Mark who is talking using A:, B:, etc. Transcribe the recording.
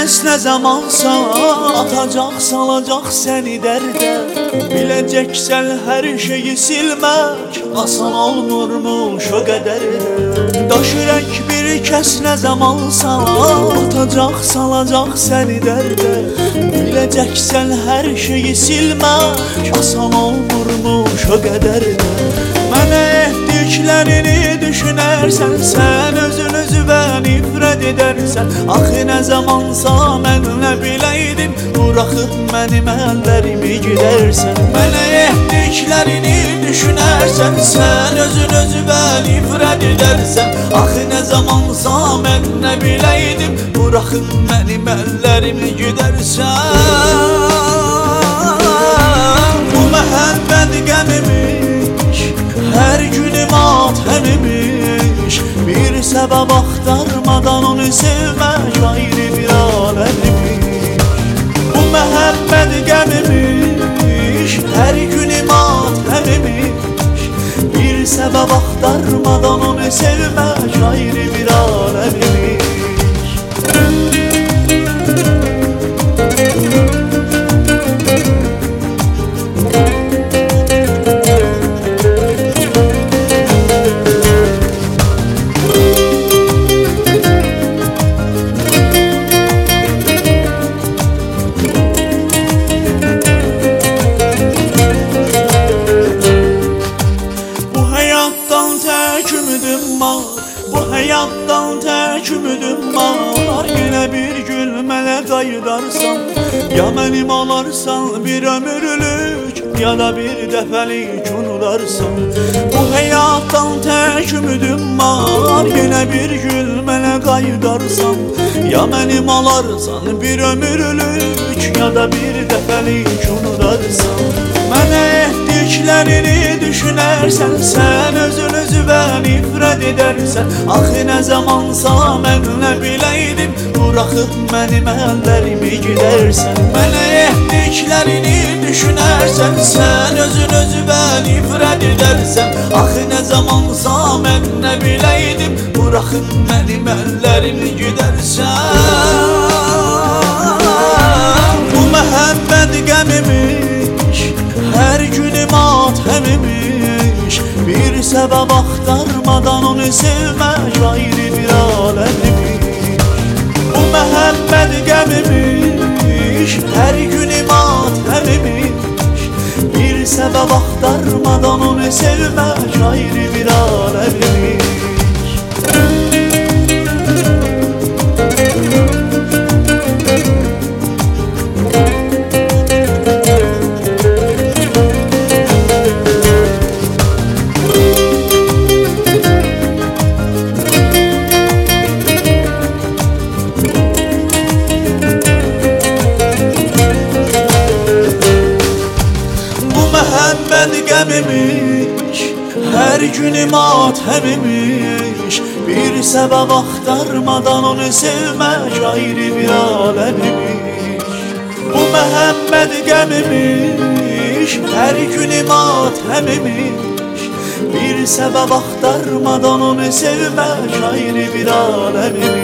A: kəs nə zamansa atacaq, salacaq səni dərdə. Biləcəksən hər şeyi silmək asan olmurmuş o qədər də. Daş ürək bir kəs nə zamansa atacaq, salacaq səni dərdə. Biləcəksən hər şeyi silmək asan olmurmuş o qədər də. Mənə etdiklərini düşünərsən, sən özünüzə nifrət edərsən. Axı nə zamansa mən nə biləydim, buraxıb mənim əllərimi gedərsən. Mənə etdiklərini düşünərsən, sən özünüzə nifrət edərsən. Axı nə zamansa mən nə biləydim, buraxıb mənim əllərimi gedərsən. Bu məhəbbət qəmimiş, hər günüm atəmimiş. Bir səbəb axtarmadan onu sevmək ayrı bir aləmimiş. Bu məhəbbət qəmimiş, hər günüm atəmimiş. Bir səbəb axtarmadan onu sevmək ayrı bir aləmimiş. Bu həyatdan tək ümidim var. Yenə bir gün mənə qayıdarsan, ya mənim olarsan bir ömürlük, ya da bir dəfəlik unudarsan. Bu həyatdan tək ümidim var. Yenə bir gün mənə qayıdarsan, ya mənim olarsan bir ömürlük, ya da bir dəfəlik unudarsan. Mənə etdiklərini düşünərsən, sən özünüzə nifrət edərsən. Axı nə zamansa mən nə biləydim, buraxıb mənim əllərimi gedərsən. Mənə etdiklərini düşünərsən, sən özünüzə nifrət edərsən. Axı nə zamansa mən nə biləydim, buraxıb mənim əllərimi gedərsən. Bu məhəbbət qəmimiş, hər günüm atəmimiş. Bir səbəb axtarmadan onu sevmək ayrı bir aləmimiş. Bu məhəbbət qəmimiş, hər günüm atəmimiş. Bir səbəb axtarmadan onu sevmək ayrı bir aləmimiş. Məhəbbət qəmimiş, hər günüm atəmimiş. Bir səbəb axtarmadan onu sevmək ayrı bir aləmimiş. Bu məhəbbət qəmimiş, hər günüm atəmimiş. Bir səbəb axtarmadan onu sevmək ayrı bir aləmimiş.